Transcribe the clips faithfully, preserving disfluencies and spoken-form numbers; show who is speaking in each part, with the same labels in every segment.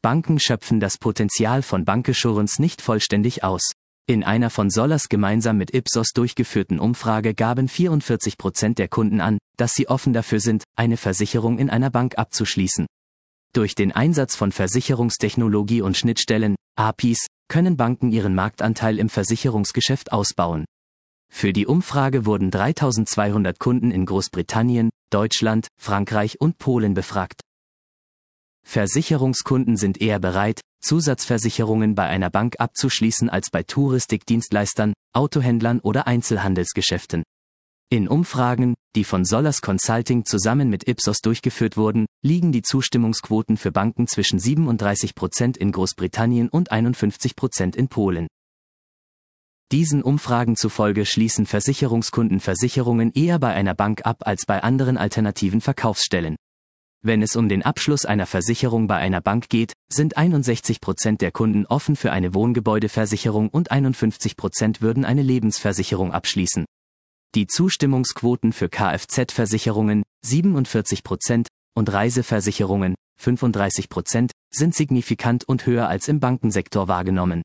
Speaker 1: Banken schöpfen das Potenzial von Bancassurance nicht vollständig aus. In einer von Sollers gemeinsam mit Ipsos durchgeführten Umfrage gaben vierundvierzig Prozent der Kunden an, dass sie offen dafür sind, eine Versicherung in einer Bank abzuschließen. Durch den Einsatz von Versicherungstechnologie und Schnittstellen, A P Is, können Banken ihren Marktanteil im Versicherungsgeschäft ausbauen. Für die Umfrage wurden dreitausendzweihundert Kunden in Großbritannien, Deutschland, Frankreich und Polen befragt. Versicherungskunden sind eher bereit, Zusatzversicherungen bei einer Bank abzuschließen als bei Touristikdienstleistern, Autohändlern oder Einzelhandelsgeschäften. In Umfragen, die von Sollers Consulting zusammen mit Ipsos durchgeführt wurden, liegen die Zustimmungsquoten für Banken zwischen siebenunddreißig Prozent in Großbritannien und einundfünfzig Prozent in Polen. Diesen Umfragen zufolge schließen Versicherungskunden Versicherungen eher bei einer Bank ab als bei anderen alternativen Verkaufsstellen. Wenn es um den Abschluss einer Versicherung bei einer Bank geht, sind einundsechzig Prozent der Kunden offen für eine Wohngebäudeversicherung und einundfünfzig Prozent würden eine Lebensversicherung abschließen. Die Zustimmungsquoten für Kfz-Versicherungen, siebenundvierzig Prozent, und Reiseversicherungen, fünfunddreißig Prozent, sind signifikant und höher als im Bankensektor wahrgenommen.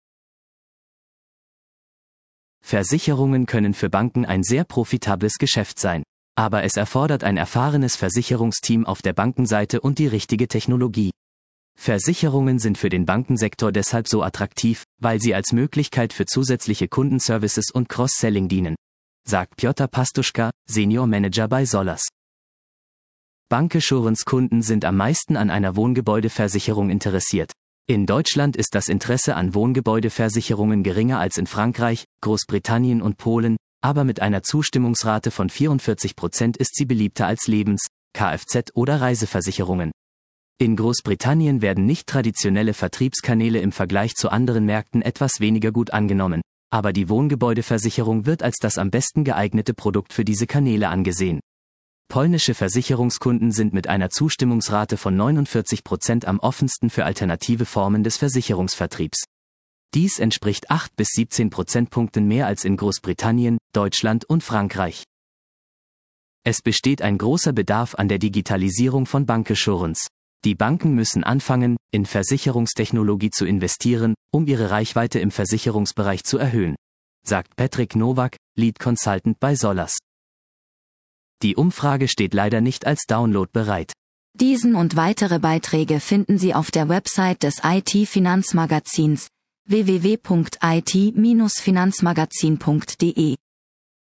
Speaker 1: Versicherungen können für Banken ein sehr profitables Geschäft sein. Aber es erfordert ein erfahrenes Versicherungsteam auf der Bankenseite und die richtige Technologie. Versicherungen sind für den Bankensektor deshalb so attraktiv, weil sie als Möglichkeit für zusätzliche Kundenservices und Cross-Selling dienen, sagt Piotr Pastuszka, Senior Manager bei Sollers. Bancassurance-Kunden sind am meisten an einer Wohngebäudeversicherung interessiert. In Deutschland ist das Interesse an Wohngebäudeversicherungen geringer als in Frankreich, Großbritannien und Polen, aber mit einer Zustimmungsrate von vierundvierzig Prozent ist sie beliebter als Lebens-, Kfz- oder Reiseversicherungen. In Großbritannien werden nicht traditionelle Vertriebskanäle im Vergleich zu anderen Märkten etwas weniger gut angenommen, aber die Wohngebäudeversicherung wird als das am besten geeignete Produkt für diese Kanäle angesehen. Polnische Versicherungskunden sind mit einer Zustimmungsrate von neunundvierzig Prozent am offensten für alternative Formen des Versicherungsvertriebs. Dies entspricht acht bis siebzehn Prozentpunkten mehr als in Großbritannien, Deutschland und Frankreich. Es besteht ein großer Bedarf an der Digitalisierung von Bancassurance. Die Banken müssen anfangen, in Versicherungstechnologie zu investieren, um ihre Reichweite im Versicherungsbereich zu erhöhen, sagt Patrick Nowak, Lead Consultant bei Sollers. Die Umfrage steht leider nicht als Download bereit.
Speaker 2: Diesen und weitere Beiträge finden Sie auf der Website des I T-Finanzmagazins w w w punkt i t Bindestrich finanzmagazin punkt d e.